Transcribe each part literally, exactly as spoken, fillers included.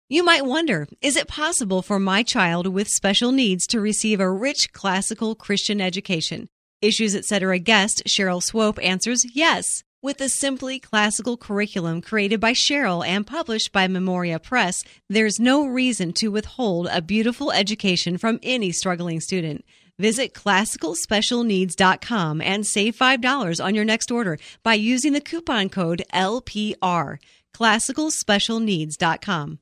You might wonder, is it possible for my child with special needs to receive a rich classical Christian education? Issues, et cetera guest Cheryl Swope answers yes. With a simply classical curriculum created by Cheryl and published by Memoria Press, there's no reason to withhold a beautiful education from any struggling student. Visit classical special needs dot com and save five dollars on your next order by using the coupon code L P R. classical special needs dot com.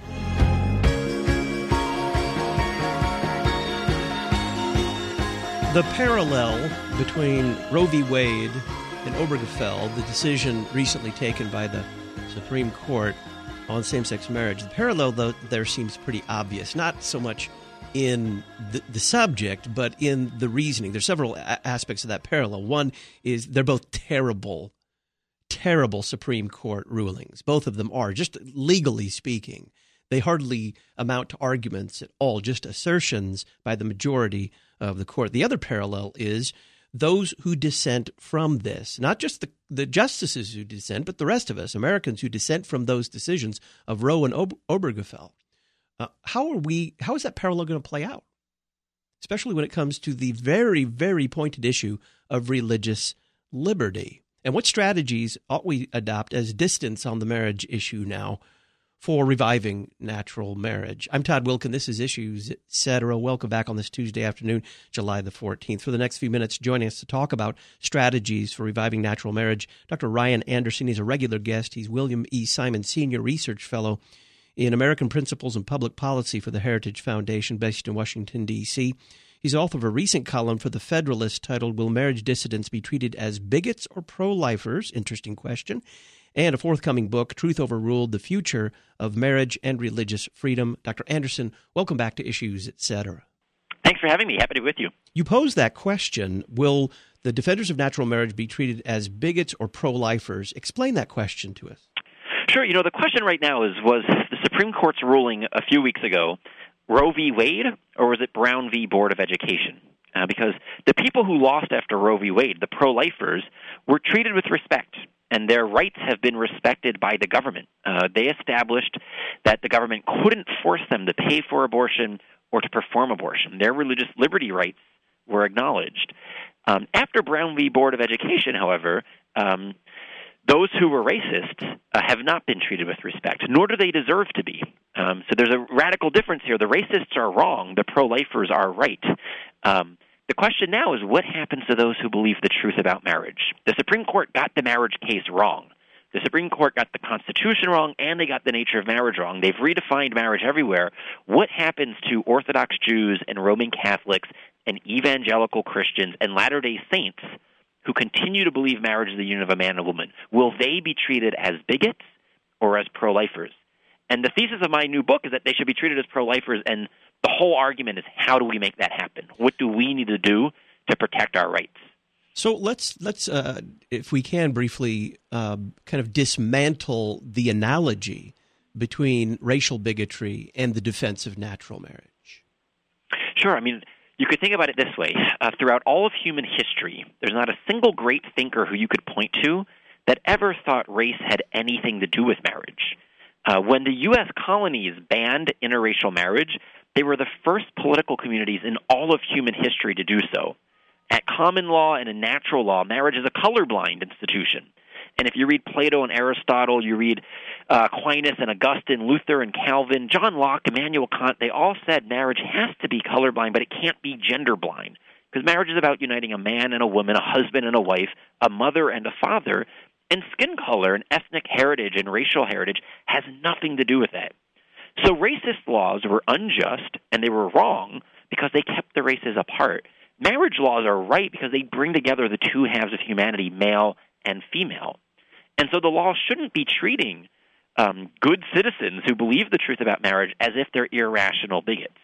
The parallel between Roe v. Wade and Obergefell, the decision recently taken by the Supreme Court on same-sex marriage, the parallel, though, there seems pretty obvious, not so much in the, the subject, but in the reasoning. There's several a- aspects of that parallel. One is they're both terrible, terrible Supreme Court rulings. Both of them are, just legally speaking. They hardly amount to arguments at all, just assertions by the majority of the court. The other parallel is those who dissent from this, not just the, the justices who dissent, but the rest of us, Americans who dissent from those decisions of Roe and Ober- Obergefell. Uh, how are we? How is that parallel going to play out? Especially when it comes to the very, very pointed issue of religious liberty. And what strategies ought we adopt as distance on the marriage issue now for reviving natural marriage? I'm Todd Wilkin. This is Issues, et cetera. Welcome back on this Tuesday afternoon, July the fourteenth. For the next few minutes, joining us to talk about strategies for reviving natural marriage, Doctor Ryan Anderson. He's a regular guest. He's William E. Simon Senior Research Fellow in American Principles and Public Policy for the Heritage Foundation, based in Washington, D C He's author of a recent column for The Federalist titled, Will Marriage Dissidents Be Treated as Bigots or Pro-Lifers? Interesting question. And a forthcoming book, Truth Overruled, The Future of Marriage and Religious Freedom. Doctor Anderson, welcome back to Issues, et cetera. Thanks for having me. Happy to be with you. You posed that question, will the defenders of natural marriage be treated as bigots or pro-lifers? Explain that question to us. Sure. You know, the question right now is, was the Supreme Court's ruling a few weeks ago Roe v. Wade, or was it Brown v. Board of Education? Uh, because the people who lost after Roe v. Wade, the pro-lifers, were treated with respect, and their rights have been respected by the government. Uh, they established that the government couldn't force them to pay for abortion or to perform abortion. Their religious liberty rights were acknowledged. Um, after Brown v. Board of Education, however, um, those who were racist uh, have not been treated with respect, nor do they deserve to be. Um, so there's a radical difference here. The racists are wrong. The pro-lifers are right. Um, the question now is, what happens to those who believe the truth about marriage? The Supreme Court got the marriage case wrong. The Supreme Court got the Constitution wrong, and they got the nature of marriage wrong. They've redefined marriage everywhere. What happens to Orthodox Jews and Roman Catholics and evangelical Christians and Latter-day Saints who continue to believe marriage is the union of a man and a woman? Will they be treated as bigots or as pro-lifers? And the thesis of my new book is that they should be treated as pro-lifers, and the whole argument is, how do we make that happen? What do we need to do to protect our rights? So let's, let's uh, if we can, briefly uh, kind of dismantle the analogy between racial bigotry and the defense of natural marriage. Sure. I mean, you could think about it this way. Uh, throughout all of human history, there's not a single great thinker who you could point to that ever thought race had anything to do with marriage. Uh, when the U S colonies banned interracial marriage, they were the first political communities in all of human history to do so. At common law and in natural law, marriage is a colorblind institution. And if you read Plato and Aristotle, you read uh, Aquinas and Augustine, Luther and Calvin, John Locke, Immanuel Kant, they all said marriage has to be colorblind, but it can't be gender blind. Because marriage is about uniting a man and a woman, a husband and a wife, a mother and a father, and skin color and ethnic heritage and racial heritage has nothing to do with that. So racist laws were unjust, and they were wrong because they kept the races apart. Marriage laws are right because they bring together the two halves of humanity, male and female. And so the law shouldn't be treating um, good citizens who believe the truth about marriage as if they're irrational bigots.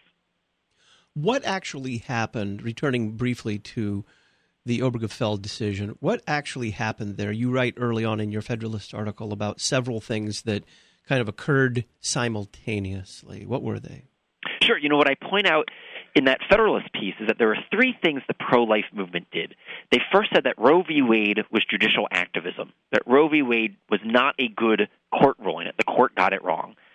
What actually happened, returning briefly to the Obergefell decision, what actually happened there? You write early on in your Federalist article about several things that kind of occurred simultaneously. What were they? Sure. You know, what I point out in that Federalist piece is that there are three things the pro-life movement did. They first said that Roe v. Wade was judicial activism, that Roe v. Wade was not a good court ruling, that the court got it wrong.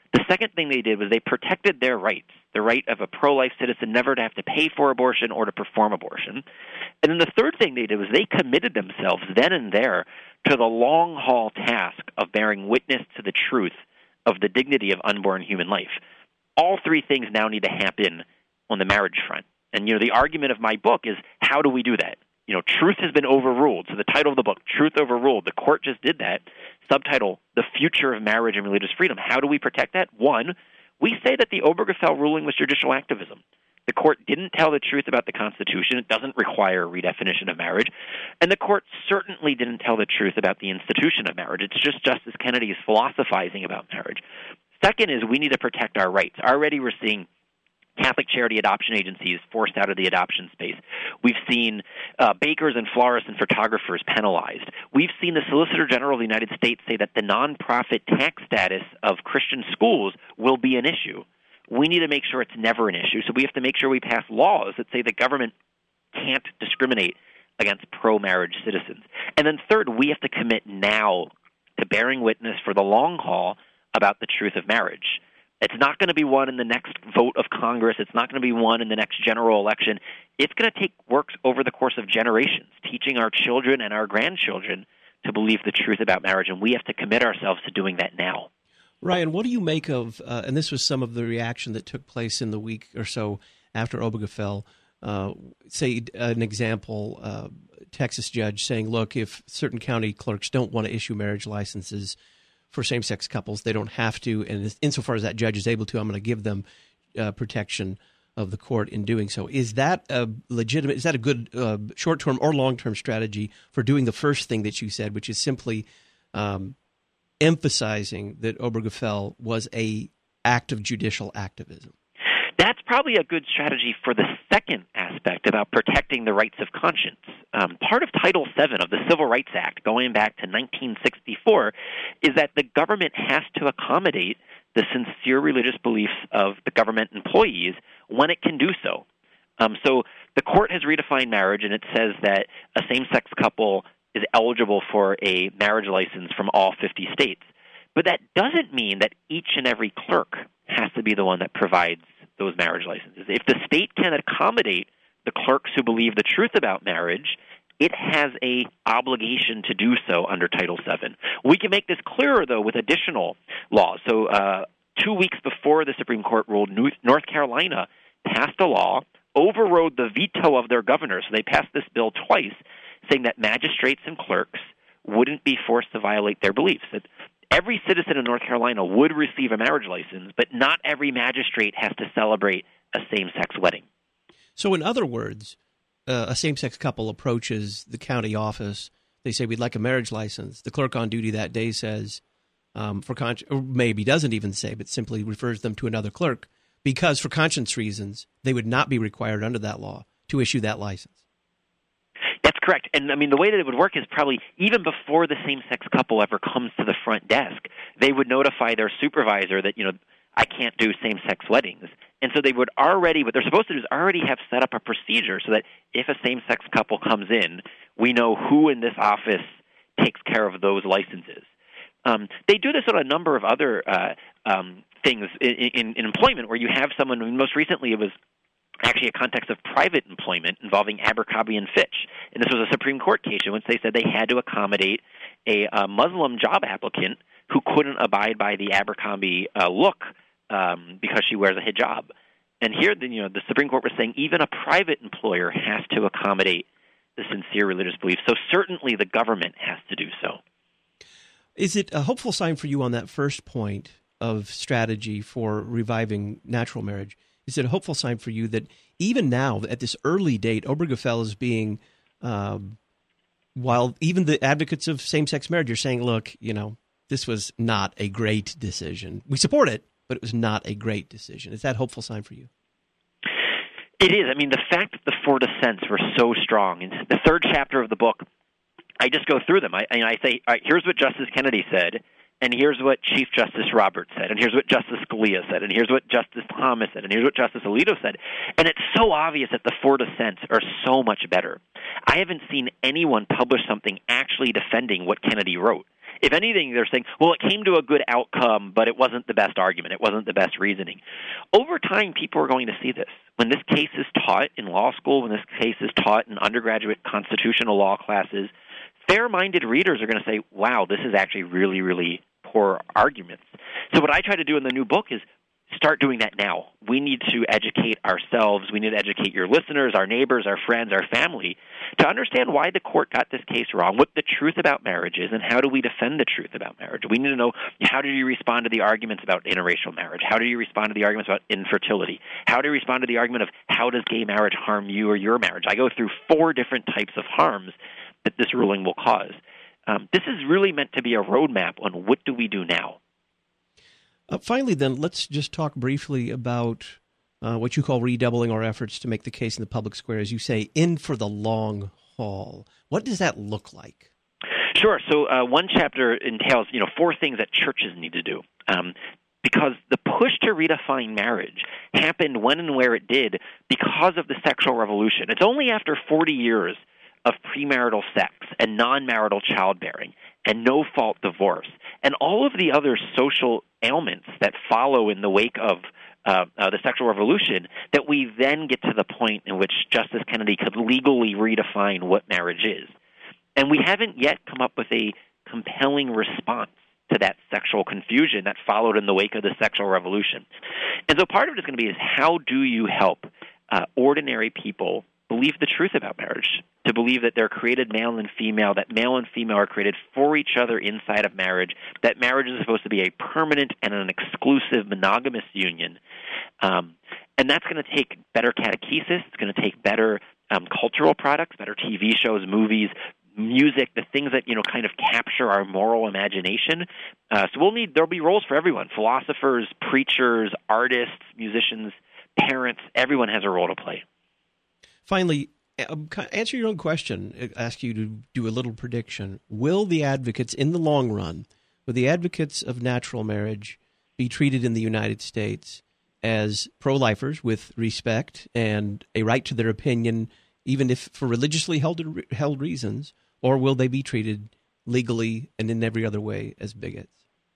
The second thing they did was they protected their rights, the right of a pro-life citizen never to have to pay for abortion or to perform abortion. And then the third thing they did was they committed themselves then and there to the long-haul task of bearing witness to the truth of the dignity of unborn human life. All three things now need to happen on the marriage front. And, you know, the argument of my book is, how do we do that? You know, truth has been overruled. So the title of the book, Truth Overruled, the court just did that. Subtitle, The Future of Marriage and Religious Freedom. How do we protect that? One, we say that the Obergefell ruling was judicial activism. The court didn't tell the truth about the Constitution. It doesn't require a redefinition of marriage. And the court certainly didn't tell the truth about the institution of marriage. It's just Justice Kennedy's philosophizing about marriage. Second is we need to protect our rights. Already we're seeing Catholic charity adoption agencies forced out of the adoption space. We've seen uh, bakers and florists and photographers penalized. We've seen the Solicitor General of the United States say that the nonprofit tax status of Christian schools will be an issue. We need to make sure it's never an issue, so we have to make sure we pass laws that say the government can't discriminate against pro-marriage citizens. And then third, we have to commit now to bearing witness for the long haul about the truth of marriage. It's not going to be won in the next vote of Congress. It's not going to be won in the next general election. It's going to take work over the course of generations, teaching our children and our grandchildren to believe the truth about marriage, and we have to commit ourselves to doing that now. Ryan, what do you make of, uh, and this was some of the reaction that took place in the week or so after Obergefell, uh, say an example, uh, Texas judge saying, look, if certain county clerks don't want to issue marriage licenses for same-sex couples, they don't have to, and insofar as that judge is able to, I'm going to give them uh, protection of the court in doing so. Is that a legitimate, is that a good uh, short-term or long-term strategy for doing the first thing that you said, which is simply um, emphasizing that Obergefell was a act of judicial activism? That's probably a good strategy for the second aspect about protecting the rights of conscience. Um, part of Title seven of the Civil Rights Act, going back to nineteen sixty-four, is that the government has to accommodate the sincere religious beliefs of the government employees when it can do so. Um, so the court has redefined marriage, and it says that a same-sex couple is eligible for a marriage license from all fifty states. But that doesn't mean that each and every clerk has to be the one that provides those marriage licenses. If the state can accommodate the clerks who believe the truth about marriage, it has a obligation to do so under Title seven. We can make this clearer, though, with additional laws. So uh, two weeks before the Supreme Court ruled, North Carolina passed a law, overrode the veto of their governor. So they passed this bill twice, saying that magistrates and clerks wouldn't be forced to violate their beliefs. That every citizen in North Carolina would receive a marriage license, but not every magistrate has to celebrate a same-sex wedding. So in other words, uh, a same-sex couple approaches the county office. They say, we'd like a marriage license. The clerk on duty that day says, um, for con- or maybe doesn't even say, but simply refers them to another clerk, because for conscience reasons, they would not be required under that law to issue that license. That's correct. And, I mean, the way that it would work is probably even before the same-sex couple ever comes to the front desk, they would notify their supervisor that, you know, I can't do same-sex weddings. And so they would already, what they're supposed to do is already have set up a procedure so that if a same-sex couple comes in, we know who in this office takes care of those licenses. Um, they do this on a number of other uh, um, things in, in, in employment where you have someone, I mean, most recently it was actually a context of private employment involving Abercrombie and Fitch. And this was a Supreme Court case in which they said they had to accommodate a, a Muslim job applicant who couldn't abide by the Abercrombie uh, look um, because she wears a hijab. And here, the, you know, the Supreme Court was saying even a private employer has to accommodate the sincere religious beliefs. So certainly the government has to do so. Is it a hopeful sign for you on that first point of strategy for reviving natural marriage? Is it a hopeful sign for you that even now, at this early date, Obergefell is being, um, while even the advocates of same-sex marriage are saying, look, you know, this was not a great decision. We support it, but it was not a great decision. Is that a hopeful sign for you? It is. I mean, the fact that the four dissents were so strong. In the third chapter of the book, I just go through them. I, I say, all right, here's what Justice Kennedy said, and here's what Chief Justice Roberts said, and here's what Justice Scalia said, and here's what Justice Thomas said, and here's what Justice Alito said. And it's so obvious that the four dissents are so much better. I haven't seen anyone publish something actually defending what Kennedy wrote. If anything, they're saying, well, it came to a good outcome, but it wasn't the best argument. It wasn't the best reasoning. Over time, people are going to see this. When this case is taught in law school, when this case is taught in undergraduate constitutional law classes, fair-minded readers are going to say, wow, this is actually really, really poor arguments. So what I try to do in the new book is start doing that now. We need to educate ourselves. We need to educate your listeners, our neighbors, our friends, our family, to understand why the court got this case wrong, what the truth about marriage is, and how do we defend the truth about marriage. We need to know, how do you respond to the arguments about interracial marriage? How do you respond to the arguments about infertility? How do you respond to the argument of, how does gay marriage harm you or your marriage? I go through four different types of harms that this ruling will cause. Um, this is really meant to be a roadmap on what do we do now. Uh, finally, then, let's just talk briefly about uh, what you call redoubling our efforts to make the case in the public square, as you say, in for the long haul. What does that look like? Sure. So uh, one chapter entails, you know, four things that churches need to do. Um, because the push to redefine marriage happened when and where it did because of the sexual revolution. It's only after forty years of premarital sex and non-marital childbearing and no-fault divorce and all of the other social ailments that follow in the wake of uh, uh, the sexual revolution that we then get to the point in which Justice Kennedy could legally redefine what marriage is. And we haven't yet come up with a compelling response to that sexual confusion that followed in the wake of the sexual revolution. And so part of it is going to be is how do you help uh, ordinary people believe the truth about marriage, to believe that they're created male and female, that male and female are created for each other inside of marriage, that marriage is supposed to be a permanent and an exclusive monogamous union. Um, and that's going to take better catechesis. It's going to take better um, cultural products, better T V shows, movies, music, the things that, you know, kind of capture our moral imagination. Uh, so we'll need, there'll be roles for everyone, philosophers, preachers, artists, musicians, parents. Everyone has a role to play. Finally, answer your own question. Ask you to do a little prediction. Will the advocates, in the long run, will the advocates of natural marriage be treated in the United States as pro-lifers with respect and a right to their opinion, even if for religiously held held reasons, or will they be treated legally and in every other way as bigots?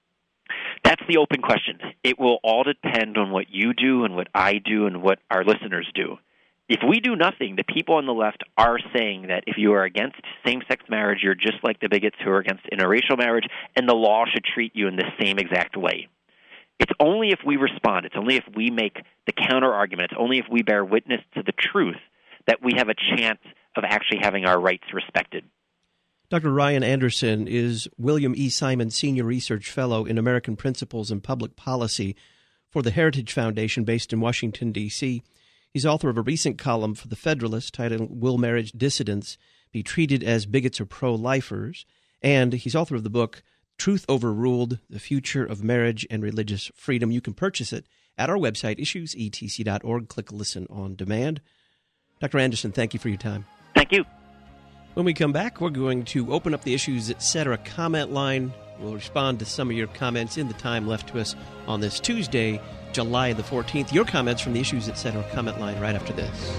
That's the open question. It will all depend on what you do and what I do and what our listeners do. If we do nothing, the people on the left are saying that if you are against same-sex marriage, you're just like the bigots who are against interracial marriage, and the law should treat you in the same exact way. It's only if we respond, it's only if we make the counter-argument, it's only if we bear witness to the truth that we have a chance of actually having our rights respected. Doctor Ryan Anderson is William E. Simon Senior Research Fellow in American Principles and Public Policy for the Heritage Foundation based in Washington, D C He's author of a recent column for The Federalist titled Will Marriage Dissidents Be Treated as Bigots or Pro-Lifers? And he's author of the book Truth Overruled, The Future of Marriage and Religious Freedom. You can purchase it at our website, issues e t c dot org. Click Listen on Demand. Doctor Anderson, thank you for your time. Thank you. When we come back, we're going to open up the Issues Etc. comment line. We'll respond to some of your comments in the time left to us on this Tuesday, July the fourteenth. Your comments from the Issues Etc. comment line right after this.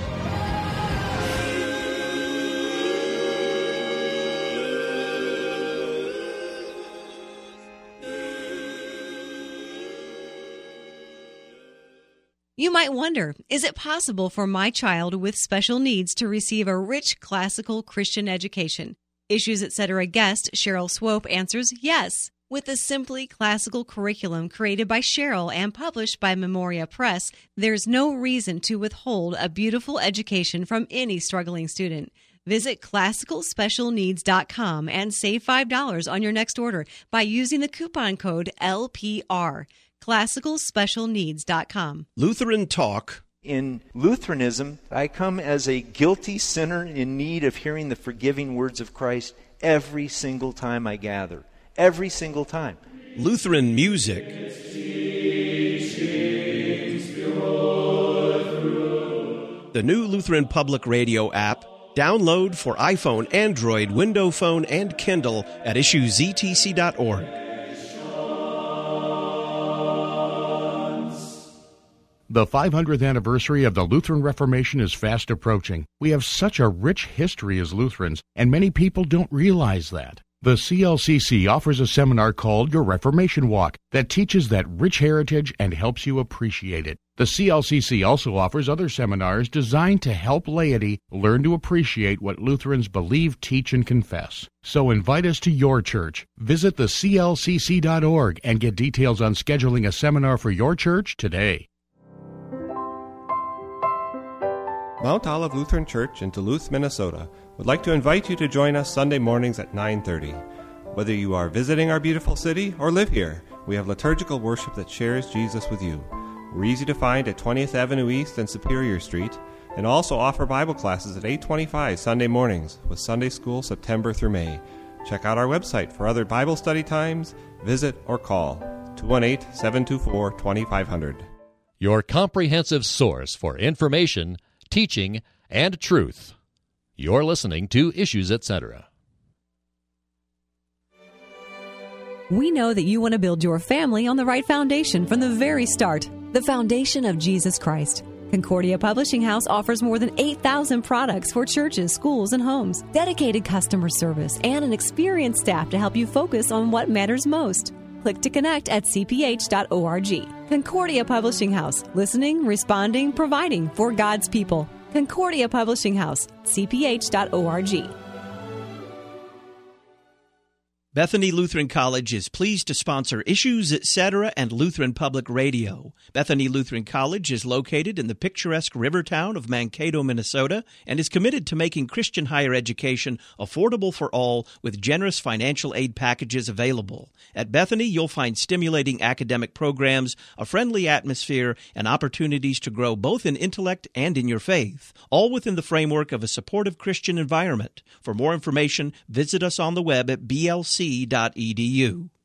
You might wonder, is it possible for my child with special needs to receive a rich classical Christian education? Issues Etc. guest Cheryl Swope answers yes. With a simply classical curriculum created by Cheryl and published by Memoria Press, there's no reason to withhold a beautiful education from any struggling student. Visit classical special needs dot com and save five dollars on your next order by using the coupon code L P R. classical special needs dot com. Lutheran Talk. In Lutheranism, I come as a guilty sinner in need of hearing the forgiving words of Christ every single time I gather. Every single time. Lutheran Music. The new Lutheran Public Radio app. Download for iPhone, Android, Windows Phone, and Kindle at issues e t c dot org. The five hundredth anniversary of the Lutheran Reformation is fast approaching. We have such a rich history as Lutherans, and many people don't realize that. The C L C C offers a seminar called Your Reformation Walk that teaches that rich heritage and helps you appreciate it. The C L C C also offers other seminars designed to help laity learn to appreciate what Lutherans believe, teach, and confess. So invite us to your church. Visit the C L C C dot org and get details on scheduling a seminar for your church today. Mount Olive Lutheran Church in Duluth, Minnesota would like to invite you to join us Sunday mornings at nine thirty. Whether you are visiting our beautiful city or live here, we have liturgical worship that shares Jesus with you. We're easy to find at twentieth Avenue East and Superior Street, and also offer Bible classes at eight twenty-five Sunday mornings with Sunday School September through May. Check out our website for other Bible study times, visit, or call two one eight, seven two four, two five zero zero. Your comprehensive source for information, teaching, and truth. You're listening to Issues, et cetera. We know that you want to build your family on the right foundation from the very start, the foundation of Jesus Christ. Concordia Publishing House offers more than eight thousand products for churches, schools, and homes, dedicated customer service, and an experienced staff to help you focus on what matters most. Click to connect at c p h dot org. Concordia Publishing House, listening, responding, providing for God's people. Concordia Publishing House, c p h dot org. Bethany Lutheran College is pleased to sponsor Issues, et cetera, and Lutheran Public Radio. Bethany Lutheran College is located in the picturesque river town of Mankato, Minnesota, and is committed to making Christian higher education affordable for all with generous financial aid packages available. At Bethany, you'll find stimulating academic programs, a friendly atmosphere, and opportunities to grow both in intellect and in your faith, all within the framework of a supportive Christian environment. For more information, visit us on the web at b l c dot e d u.